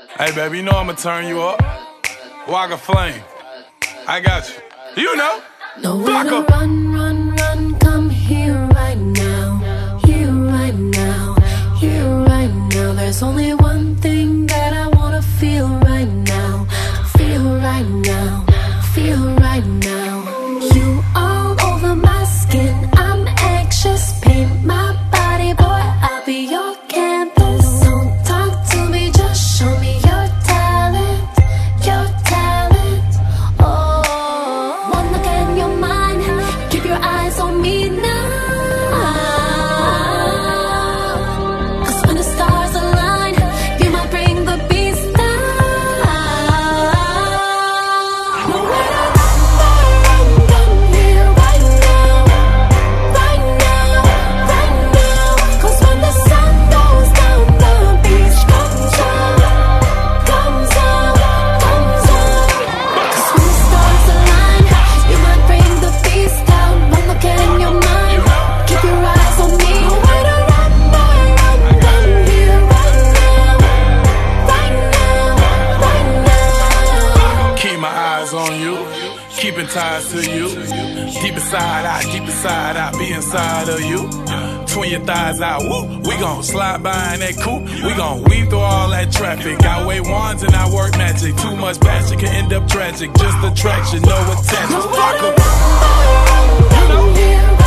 Hey, baby, you know I'ma turn you up. Walk a flame. I got you. You know. Nowhere to run, run, run. Come here right now. Here right now. Here right now. There's only one thing that I wanna feel right now. Feel right now. Feel right now. You all over my skin. I'm anxious. Paint my body, boy. I'll be your canvas. Don't talk to me, just show me your talent. Your talent. Oh, one look in your mind. Keep your eyes on me now. 'Cause when the stars align, you might bring the beast down. Nowhere to run, run here right now. Right now, right now. 'Cause when the sun goes down, the beach comes out. Comes out, comes out. 'Cause when the stars align, you might bring the beast down. One look in your mind, keep your eyes on me. Nowhere to run, run here right now. Right now, right now. Keep my eyes on you. Keeping ties to you. Deep inside, I be inside of you. Twin your thighs out, woo. We gon' slide by in that coupe. We gon' weave through all that traffic. I wave wands and I work magic. Too much passion can end up tragic. Just attraction, no attention. Nowhere to run here